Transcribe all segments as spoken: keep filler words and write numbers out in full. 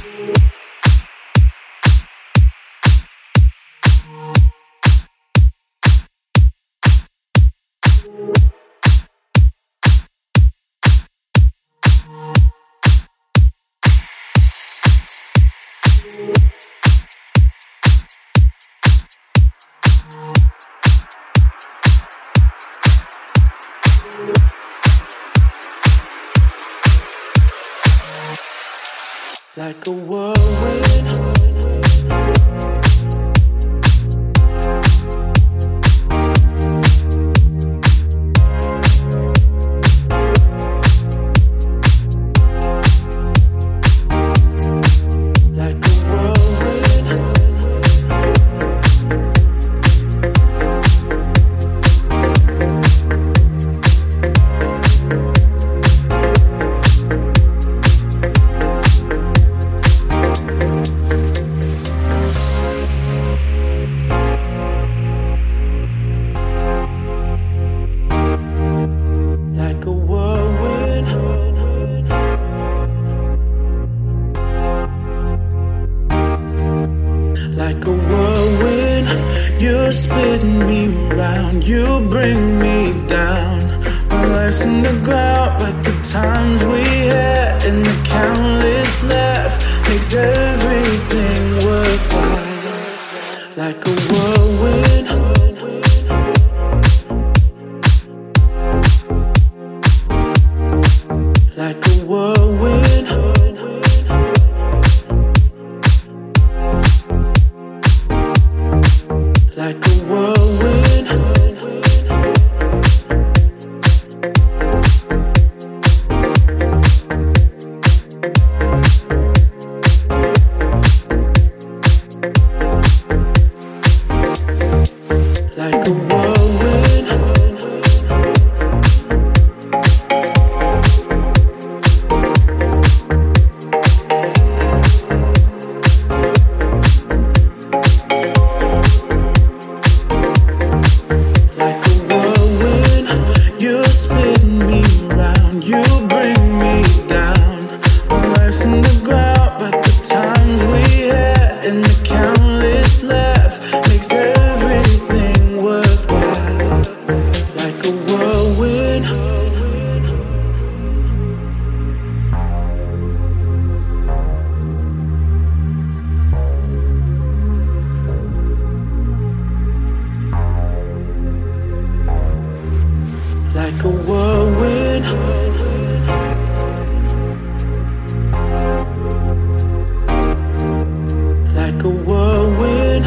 Like a whirlwind, like a whirlwind, like a whirlwind, like a whirlwind. You spin me round, you bring me down. My life's in the ground, but the times we had and the countless laughs makes everything worthwhile. Like a whirlwind, like a whirlwind, like a whirlwind, like a whirlwind, like a whirlwind. You spin me round, you bring me down. My life's in the ground, but the times we had and the countless laughs makes everything worthwhile. Like a whirlwind, like a whirlwind, like a whirlwind,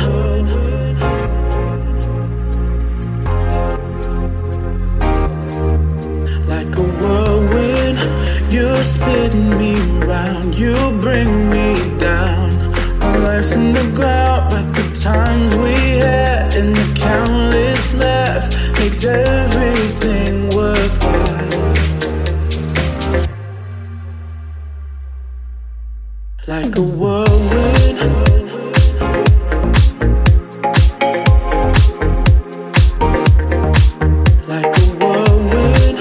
like a whirlwind. You spin me round, you bring me down. My life's in the ground, but the times we had and the countless laughs makes everything worthwhile. Like a whirlwind, like a whirlwind,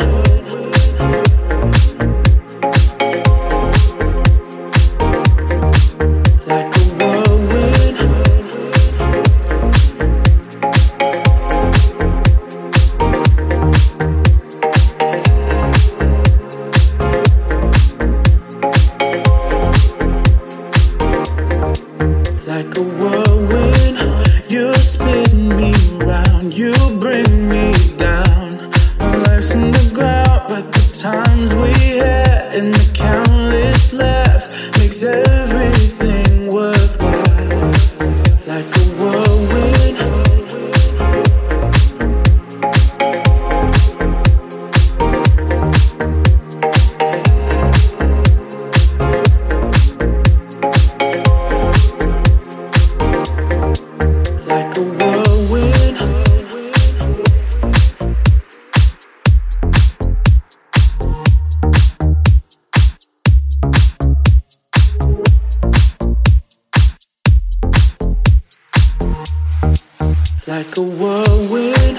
like a whirlwind, like a whirlwind. You spin me round, you bring me down. My life's in the ground, but the times we had and the countless laughs makes everything worthwhile. Like a whirlwind, like a whirlwind, like a whirlwind,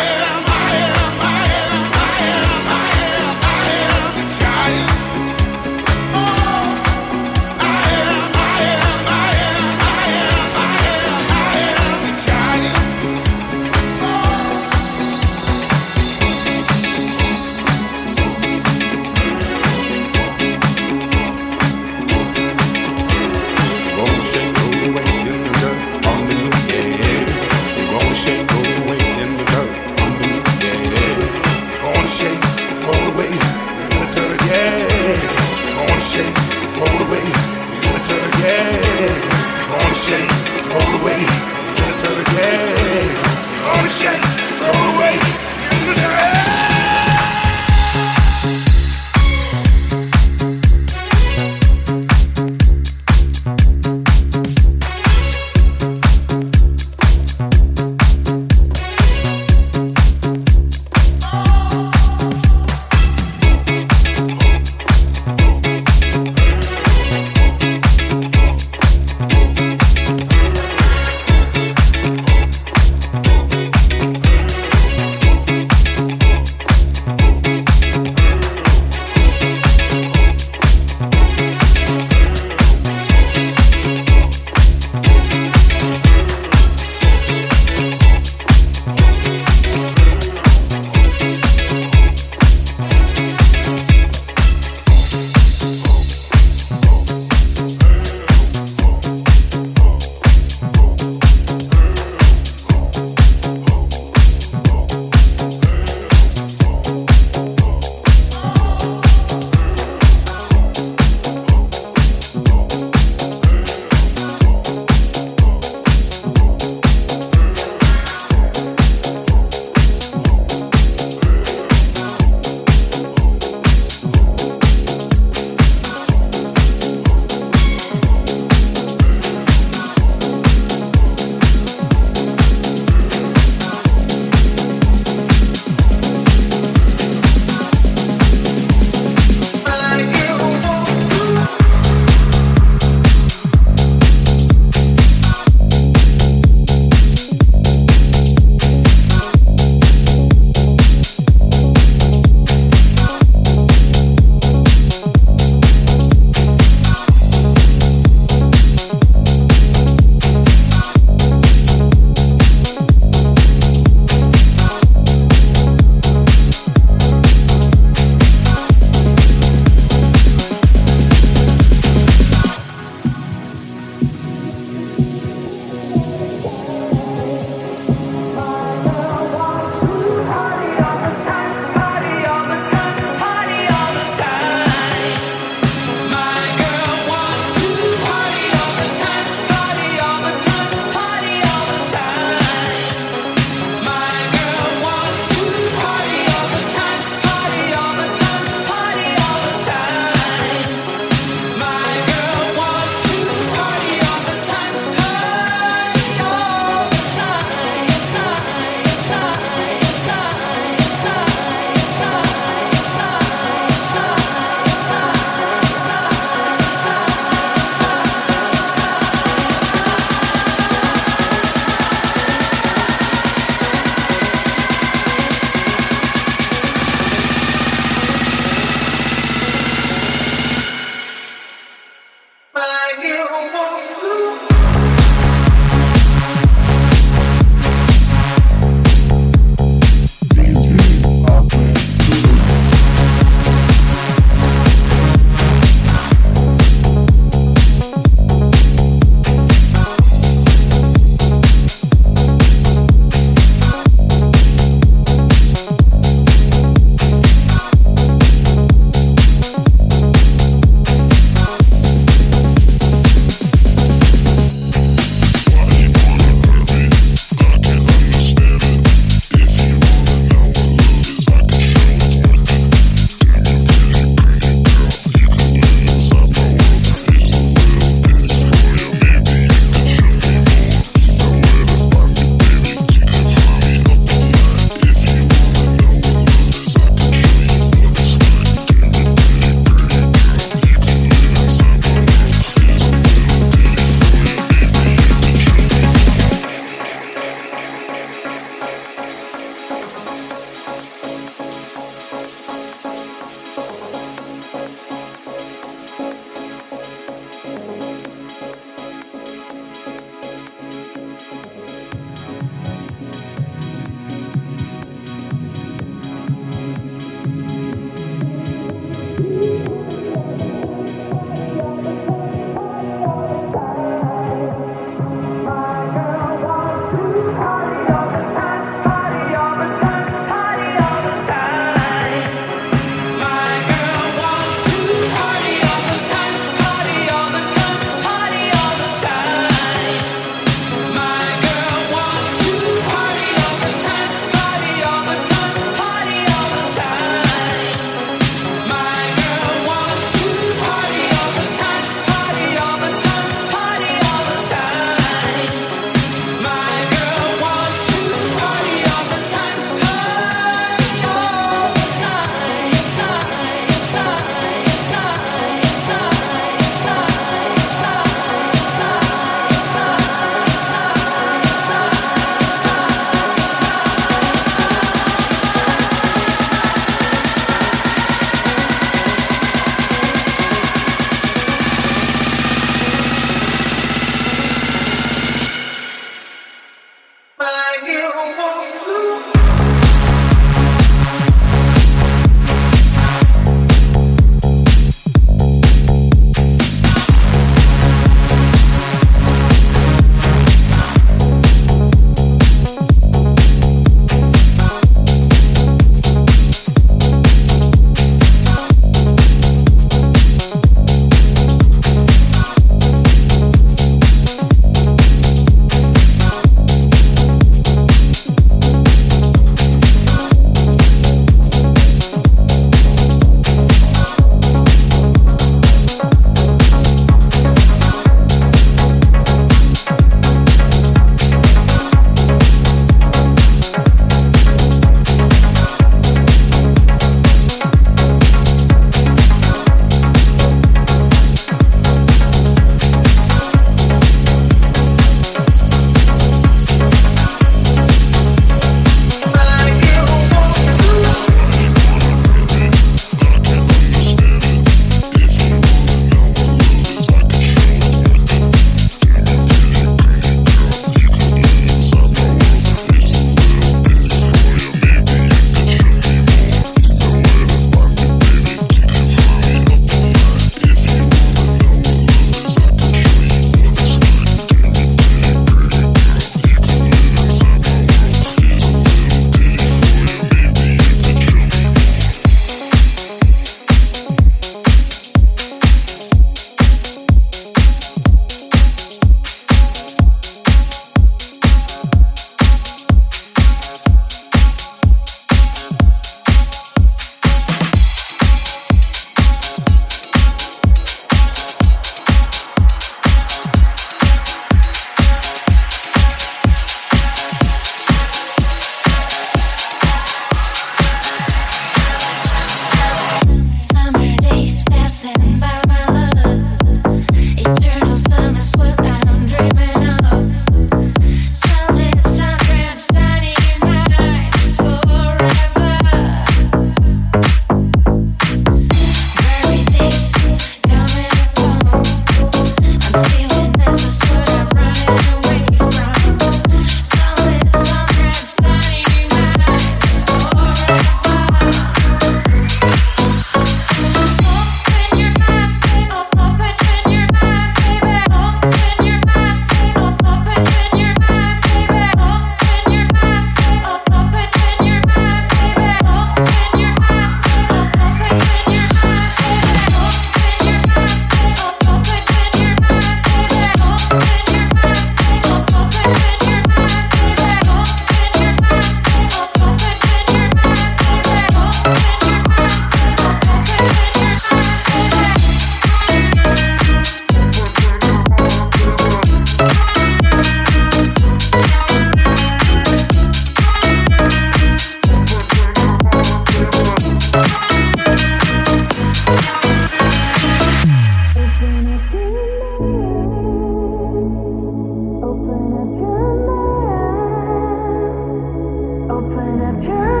Open up your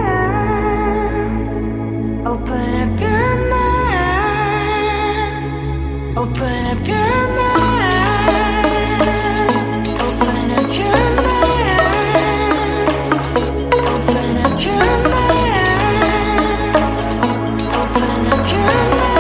mind. Open up your mind. Open up your mind. Open up your mind. Open up your mind. Open up your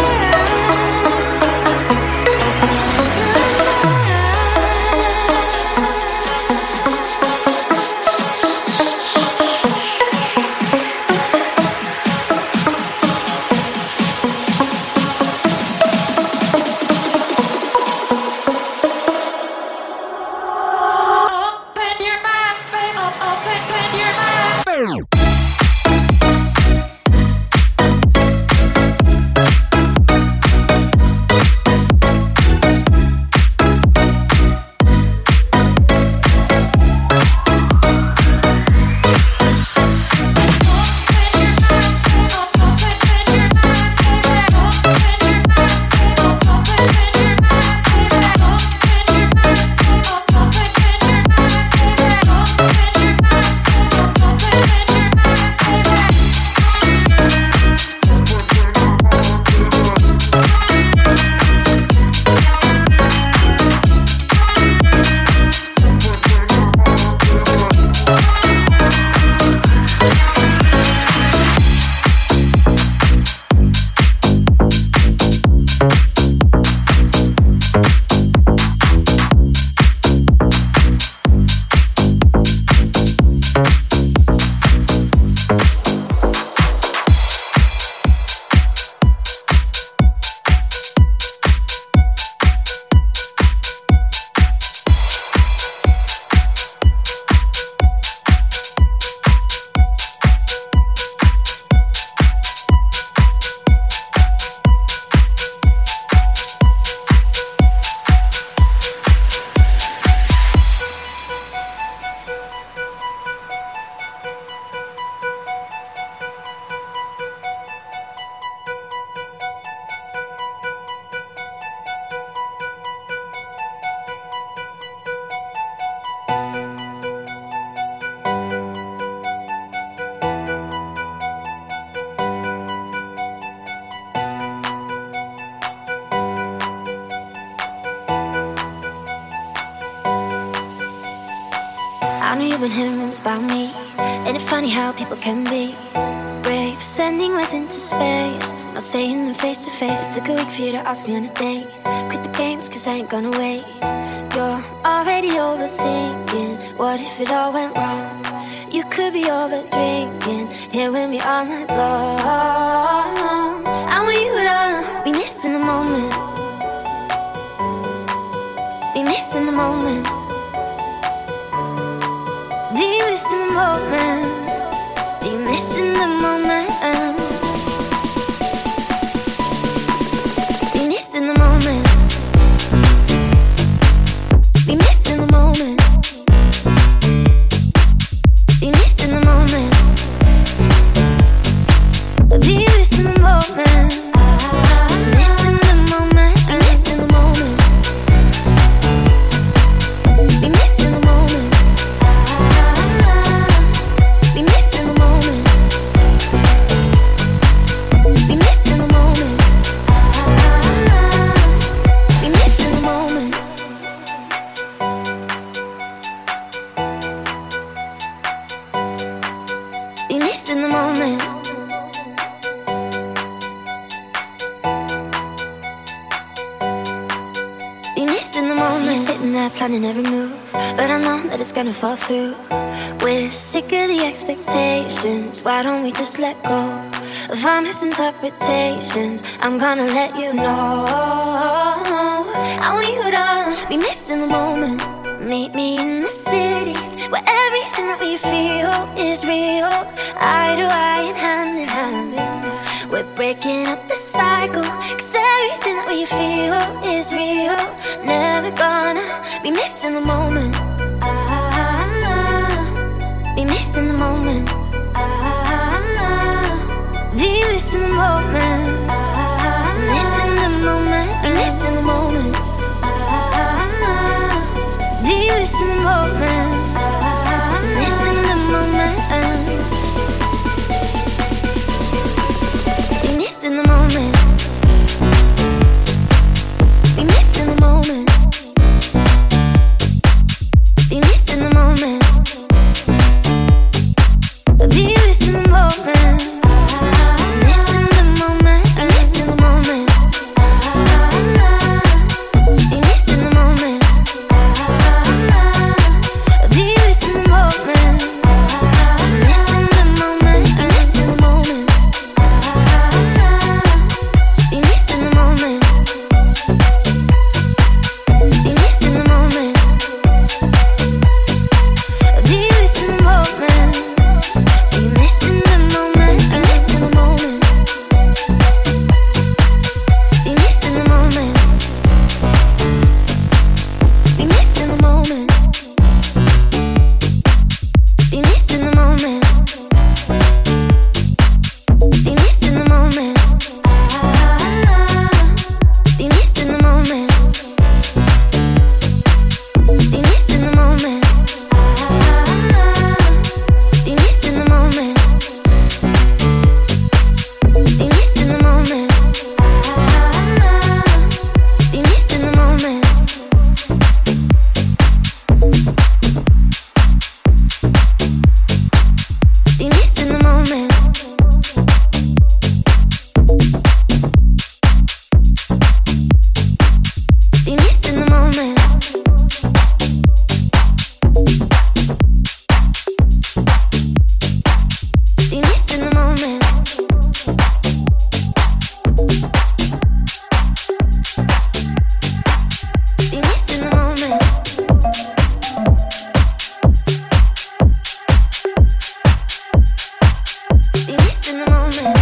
I know you've been hearing rumors about me. Ain't it funny how people can be brave, sending letters into space, not saying them face to face. Took a week for you to ask me on a date. Quit the games cause I ain't gonna wait. You're already overthinking, what if it all went wrong? You could be over drinking, here with me all night long. I want you to be missing the moment, be missing the moment, be missing the moment, be missing the moment, be missing the moment, be missing the moment, be missing the moment, be missing the moment, missing the moment, be missing the moment, be missing the moment. Be missing the moment. Be missing the moment. Be missing the moment. Be missing the moment. Be missing the moment. See you sitting there planning every move, but I know that it's gonna fall through. We're sick of the expectations. Why don't we just let go of our misinterpretations? I'm gonna let you know. I want you to be missing the moment. Meet me in the city where everything that we feel is real. Eye to eye and hand in hand. We're breaking up the cycle, cause everything that we feel is real. Never gonna be missing the moment. Be missing the moment. Be missing the moment. Missing the moment. Be missing the moment. Be missing the moment. Missing the moment. Be missing the moment. Be missing the moment. Be missing the moment. Be missing the moment. Be missing the moment.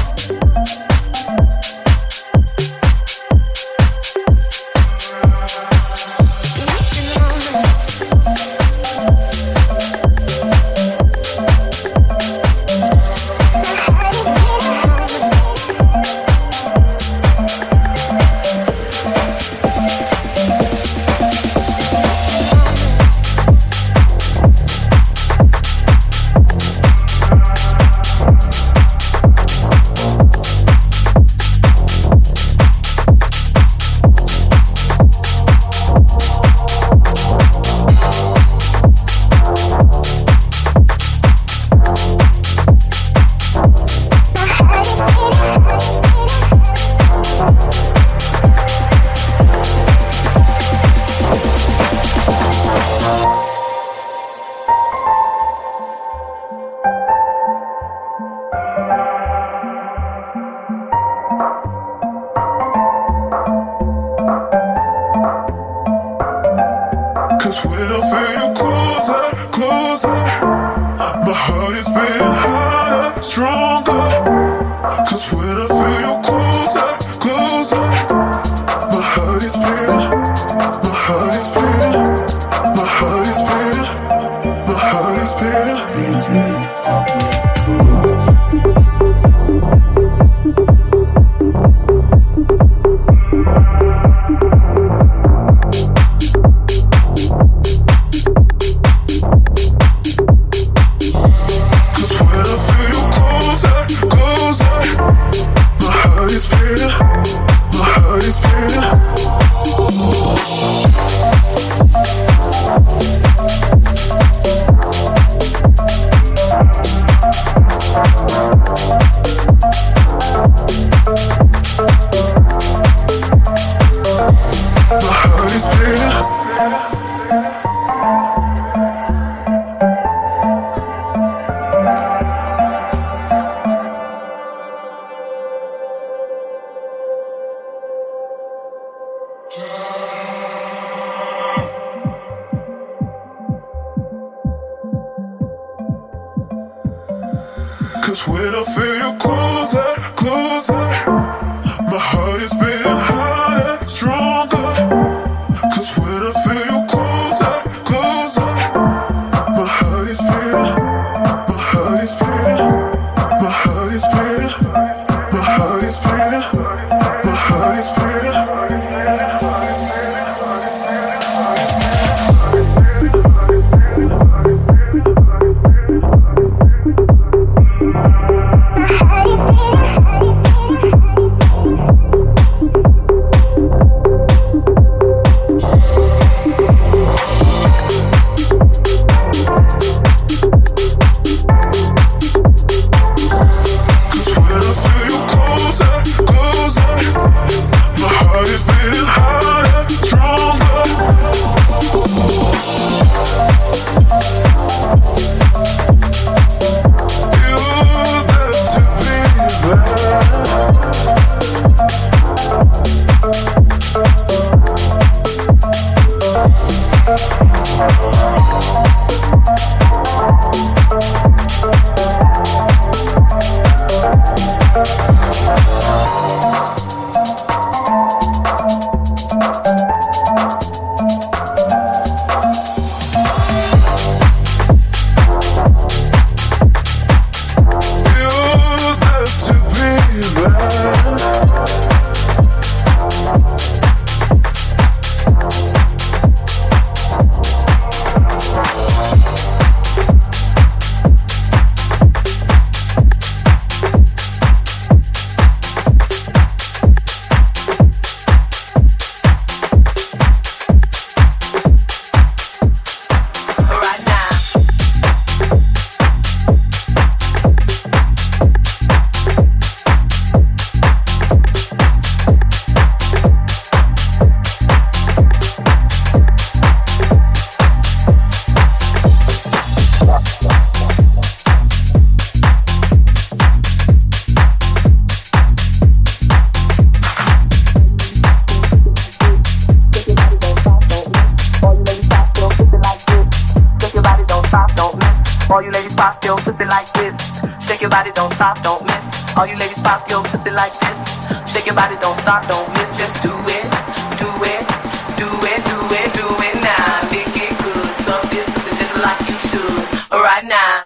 Cause when I feel you closer, closer, my heart is beating harder, stronger. Cause when I feel you closer, closer, my heart is beating, my heart is beating, my heart is beating, my heart is beating. Cause when I feel you closer, closer, my heart is beating harder, stronger. Cause when I feel you closer, closer, my heart is beating, my heart is beating, my heart is beating, my heart is beating, my heart is beating. this. Shake your body, don't stop, don't miss. All you ladies pop your pussy like this. Shake your body, don't stop, don't miss. Just do it, do it, do it, do it, do it now. Make it good, so this pussy just like you should. Right now.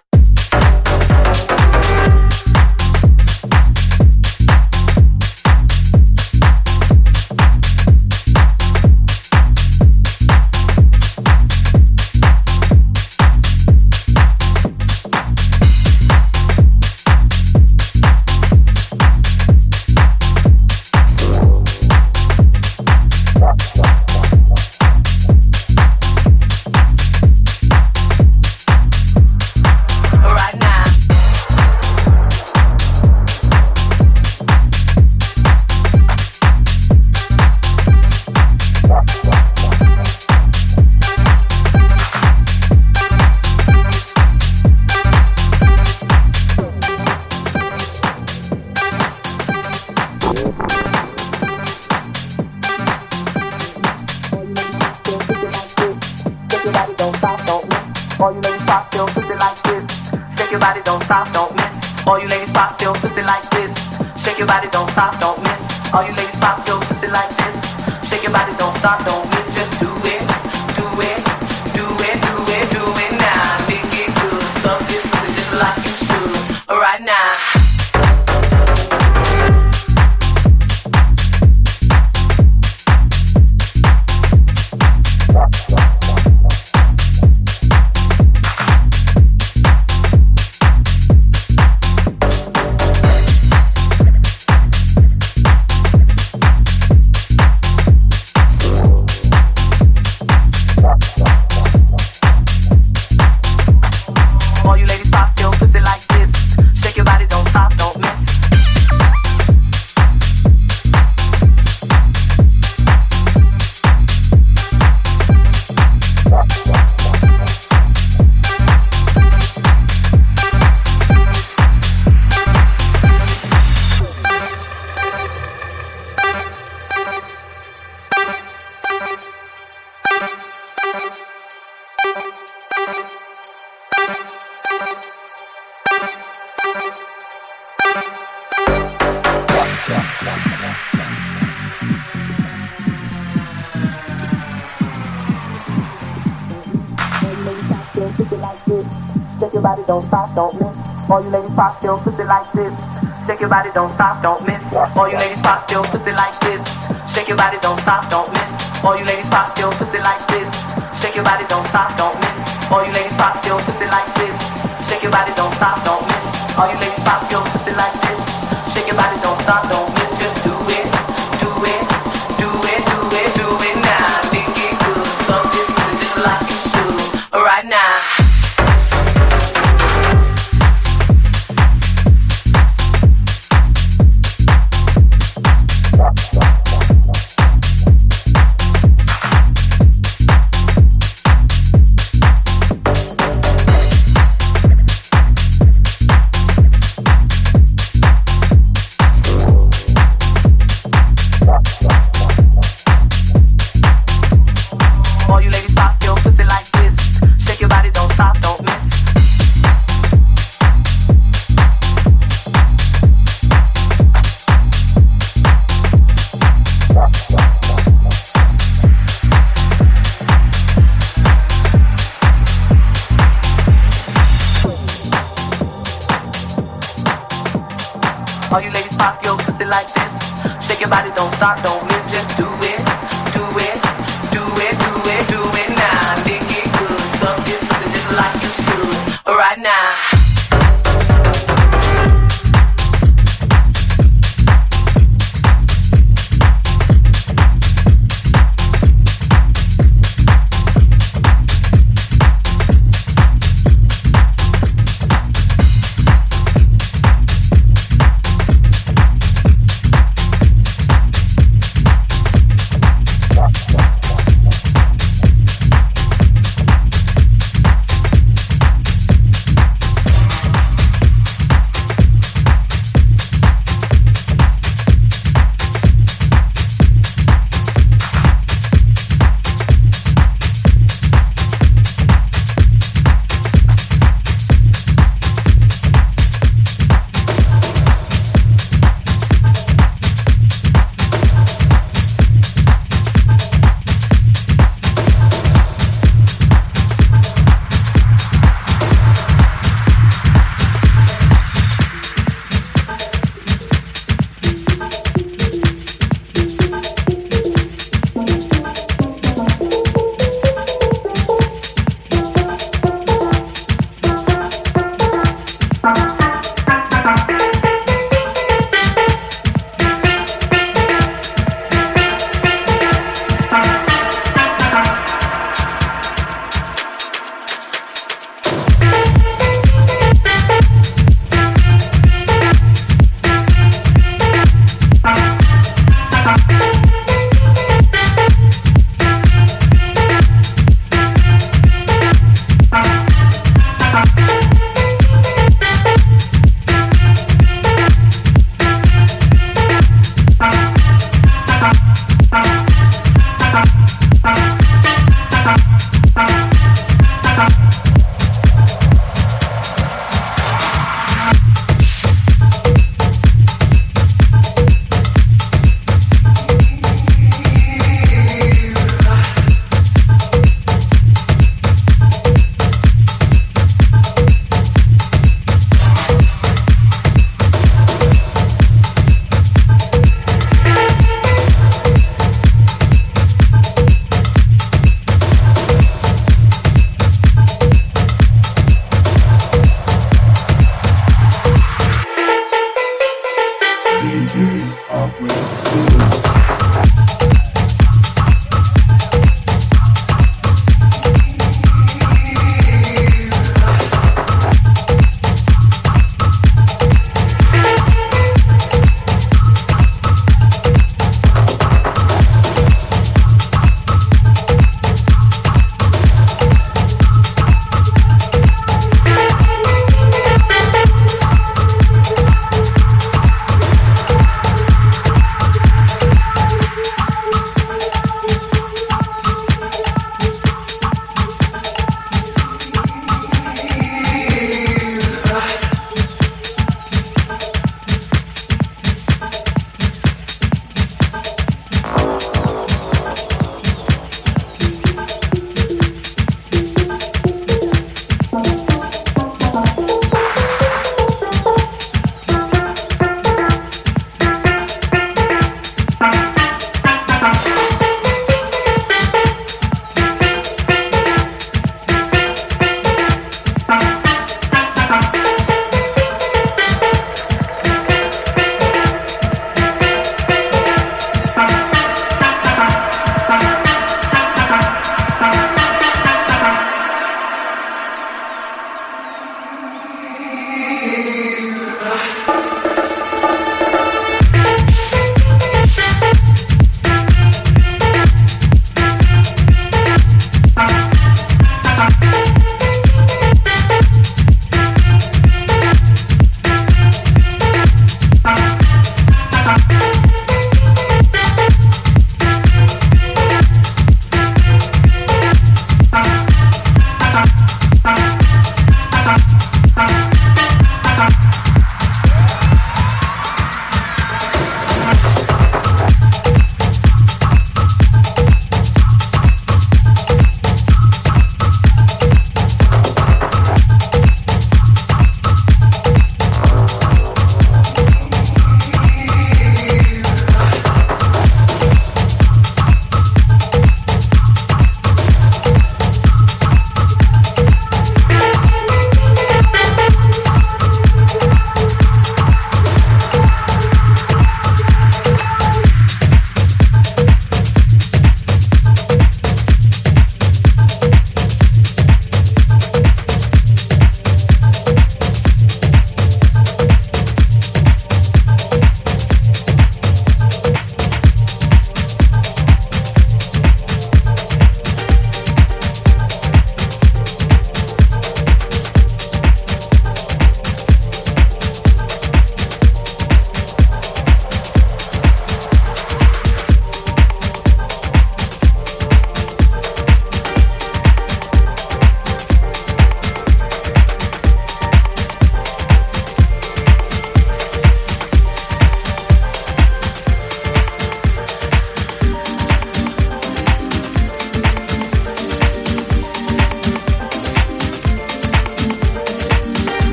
Don't stop, don't miss. All you ladies pop your pussy like this. Shake your body, don't stop, don't miss. All you ladies pop your pussy like this. Shake your body, don't stop, don't miss. All you ladies pop your pussy like this. Shake your body, don't stop, don't miss. All you ladies pop your pussy like this. Shake your body, don't stop, don't miss. All you ladies pop your pussy like this. Shake your body, don't stop, don't miss. Just do it, do it, do it, do it, do it now. Make it good, so this pussy just like you should. Right now. All you ladies pop your pussy like this. Shake your body, don't stop, don't miss. Just do it, do it, do it, do it, do it now. Make it good, so this pussy just like you should. Right now. Stop.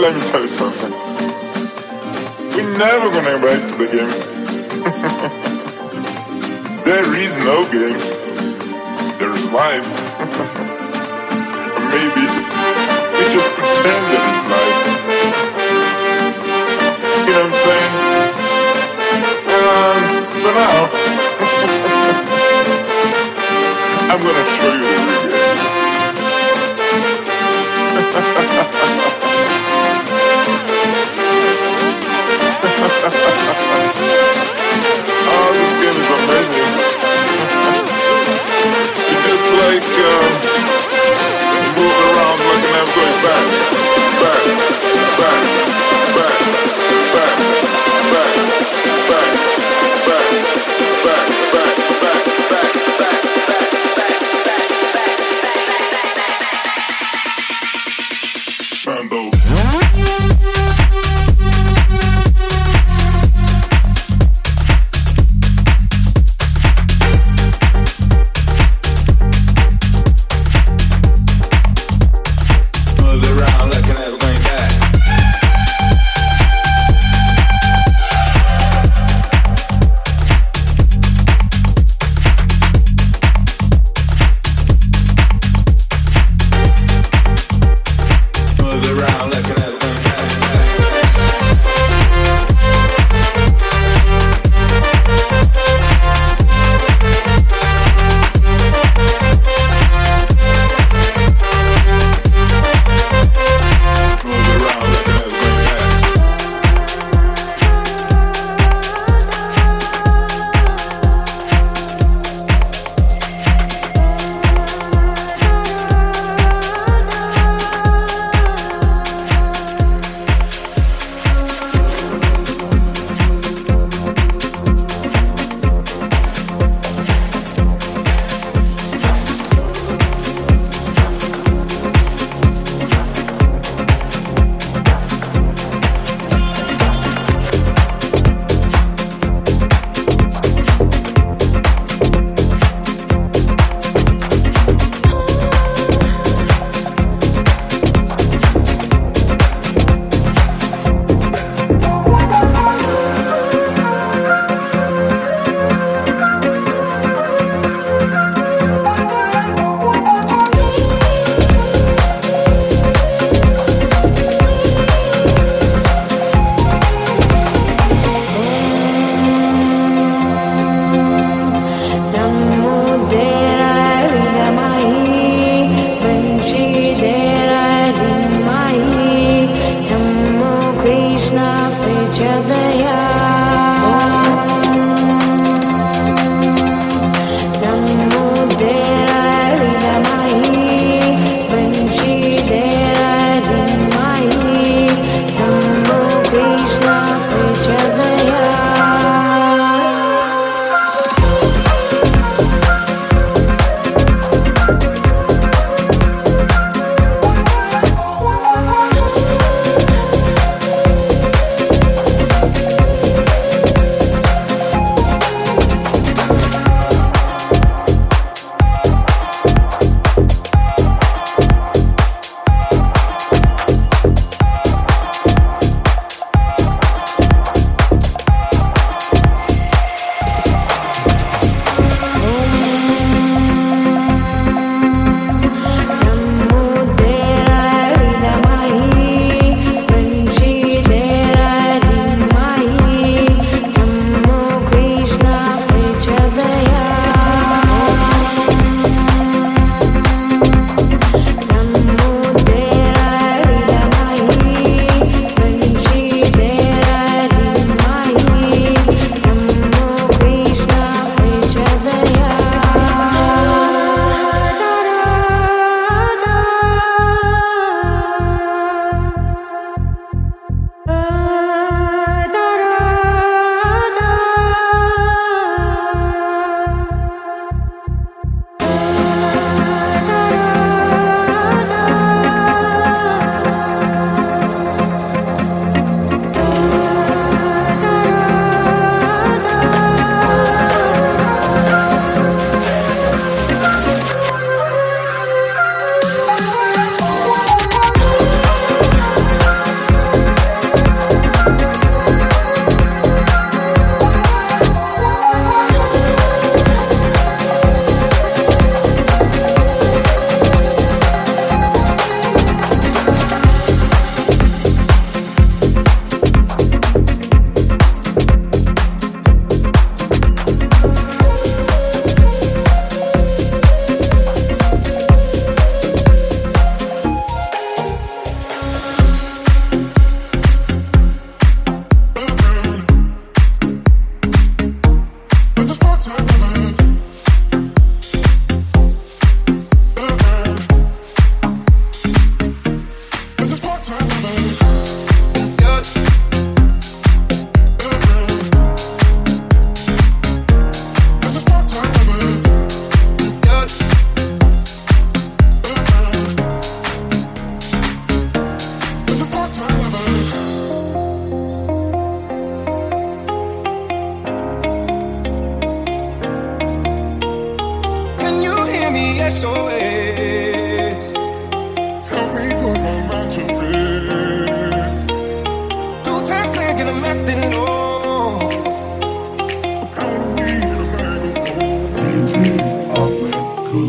let me tell you something. We're never gonna go back to the game. There is no game. There's life. Or maybe we just pretend that it's life. You know what I'm saying? Um, but now, I'm gonna show you the real game. Oh, this game is amazing. You just like um, move around like an I'm going back, back, back, back, back, back, back, back, back, back, back, back, back, back, Mambo.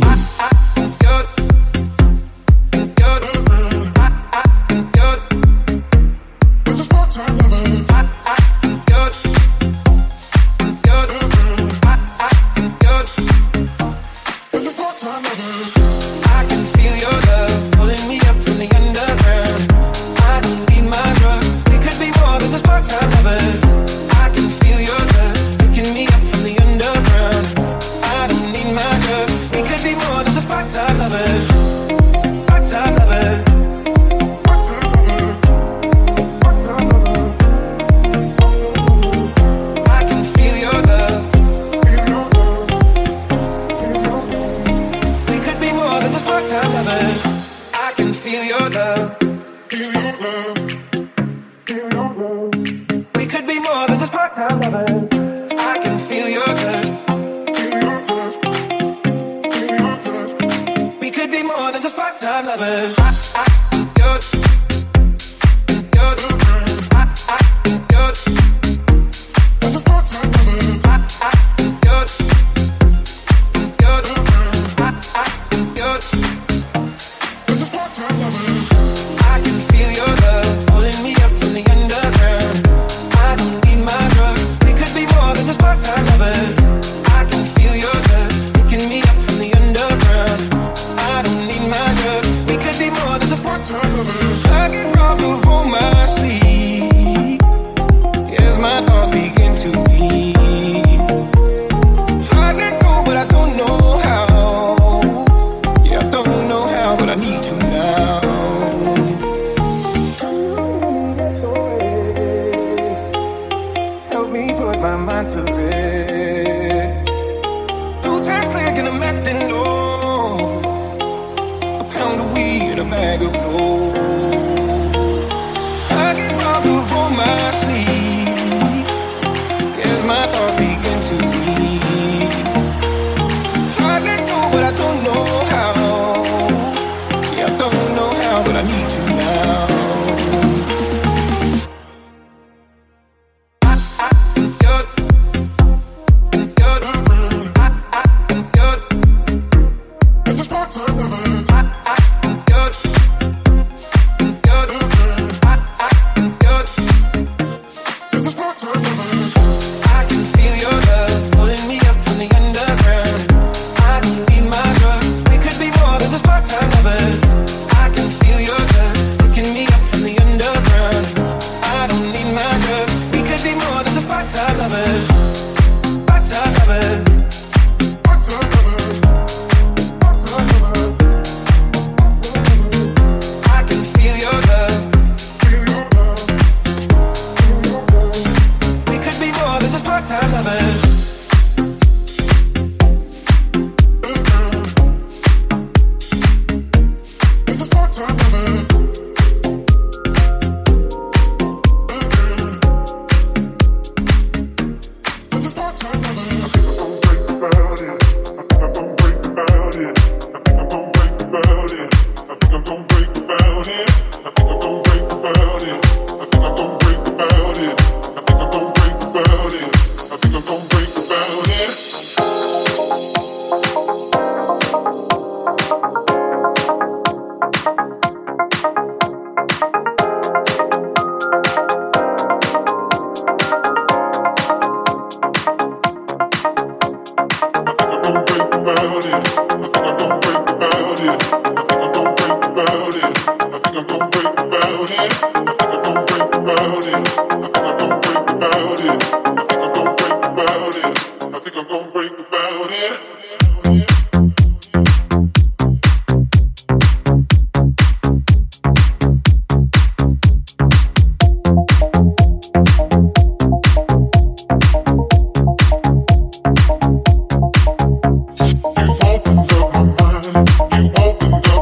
You opened up my mind, you opened up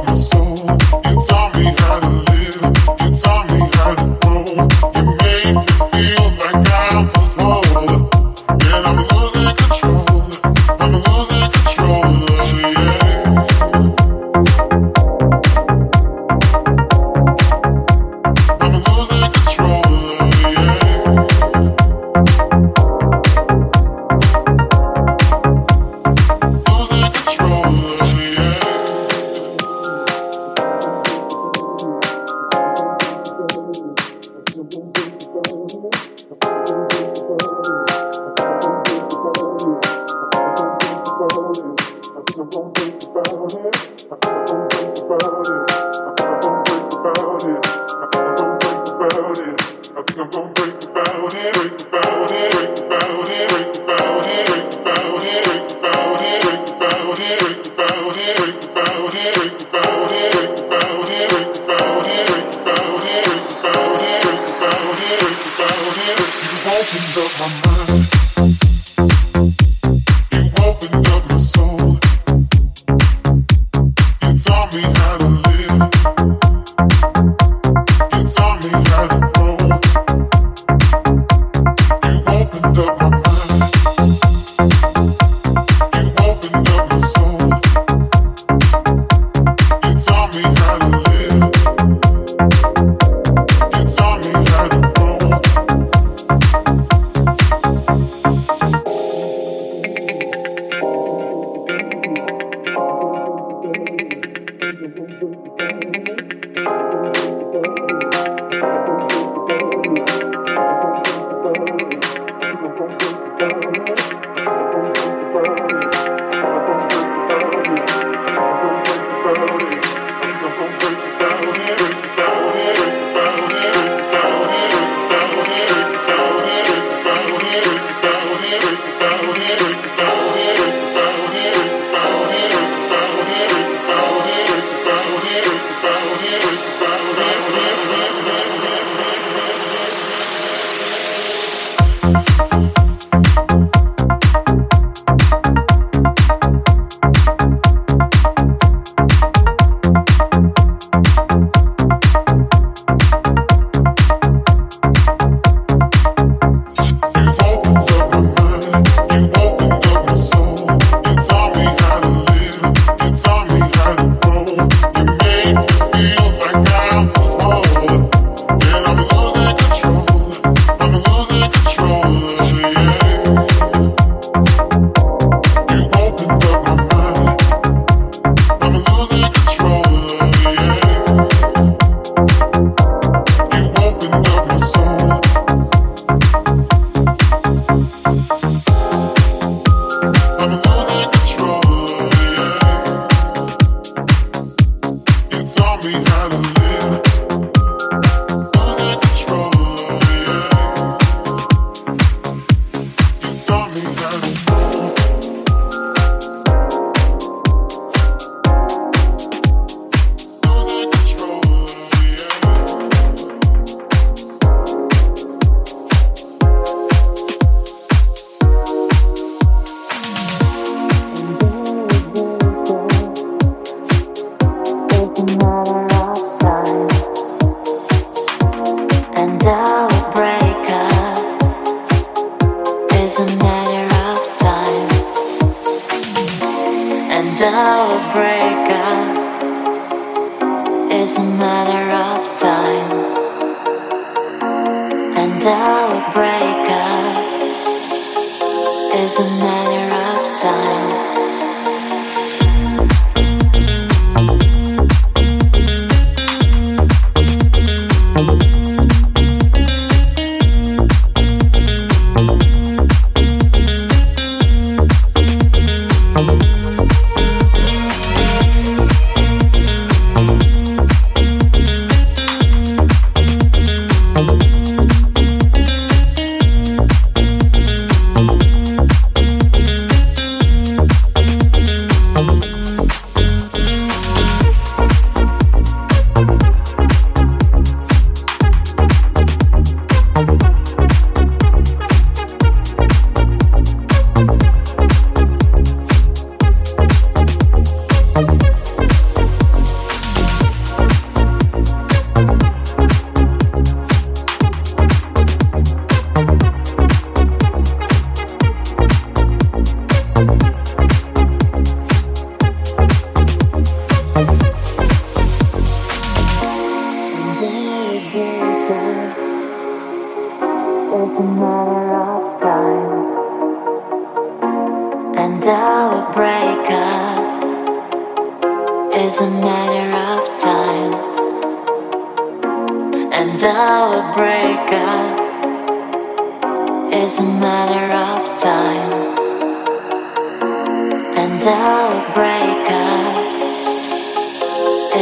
And our breakup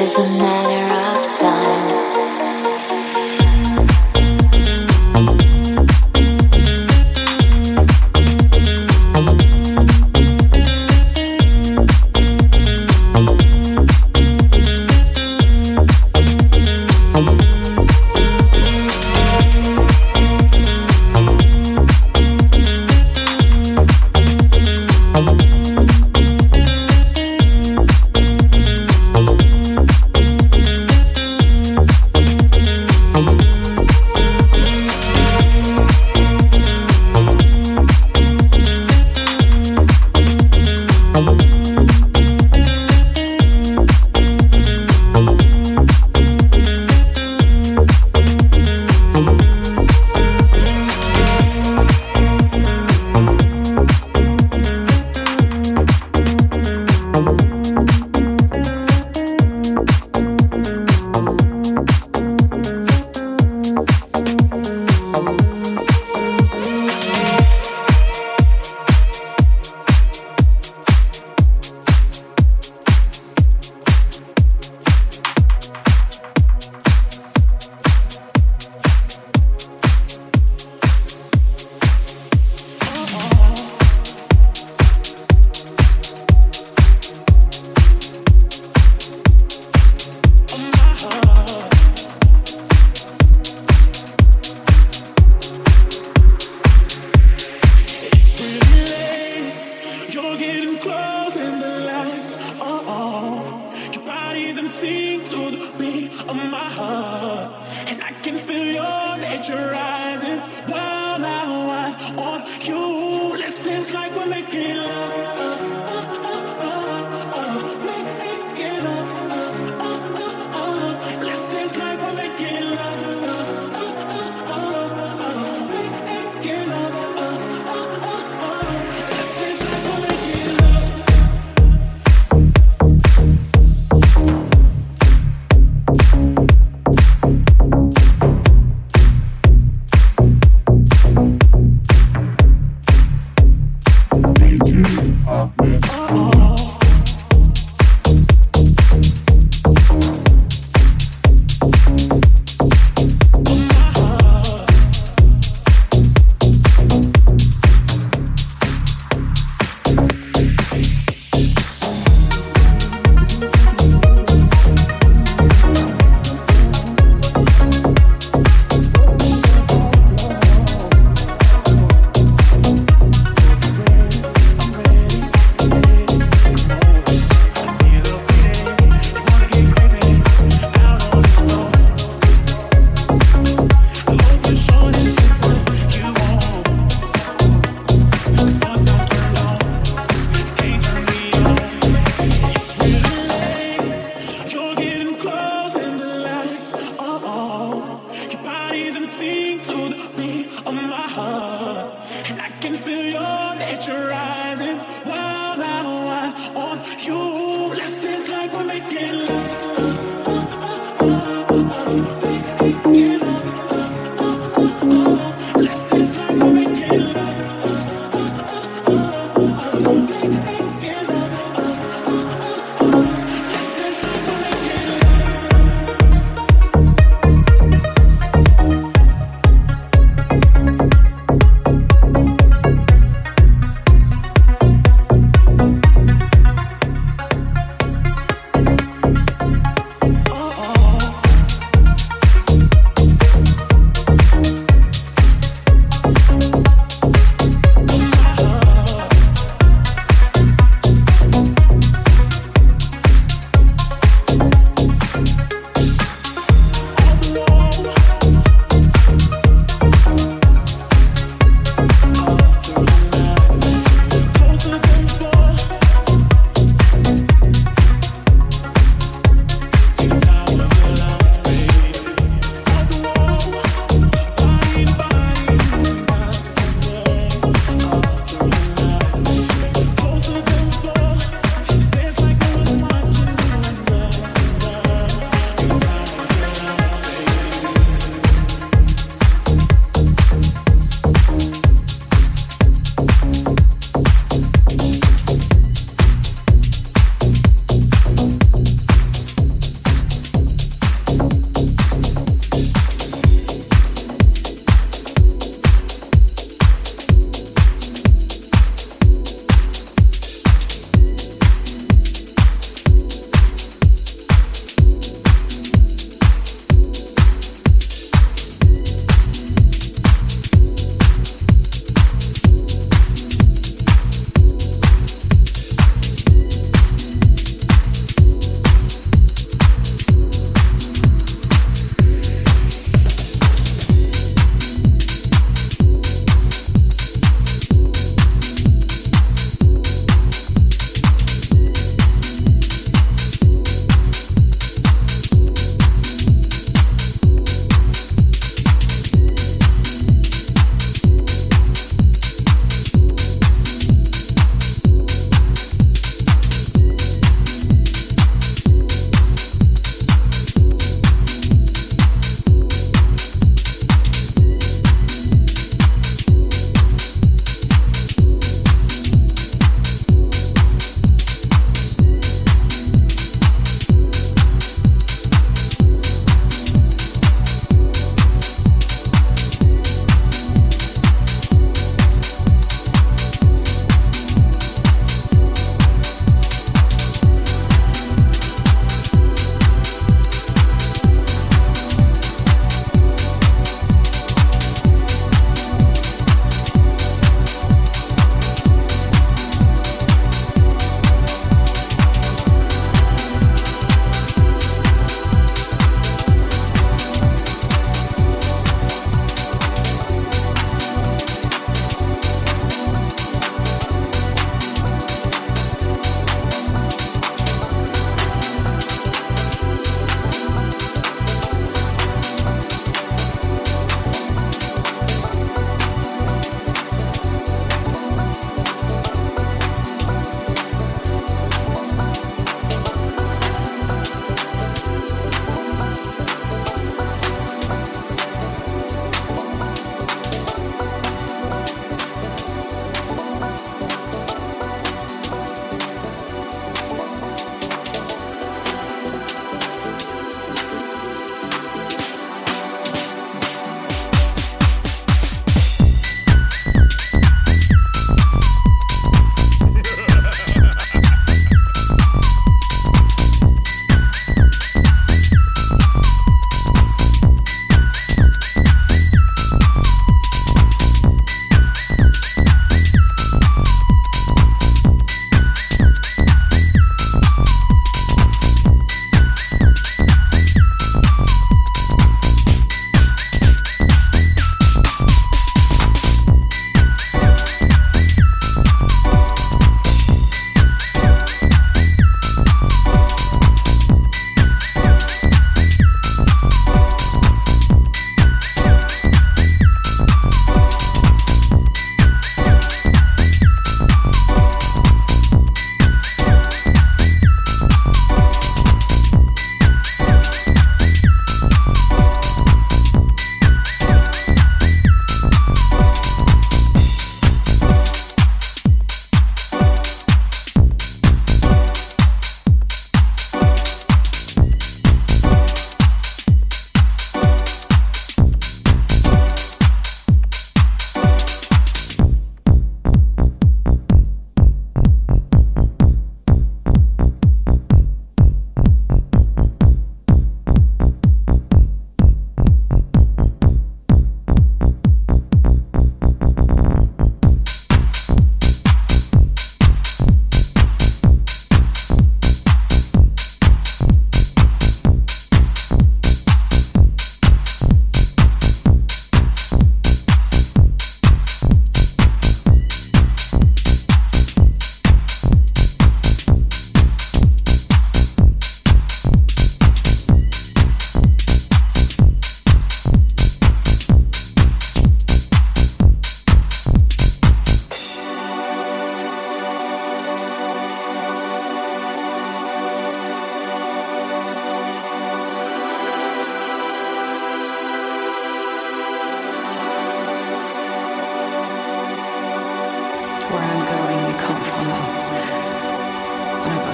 is a matter of time.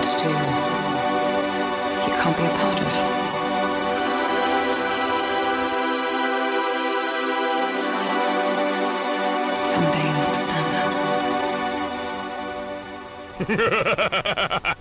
to do, you can't be a part of. Someday you'll understand that.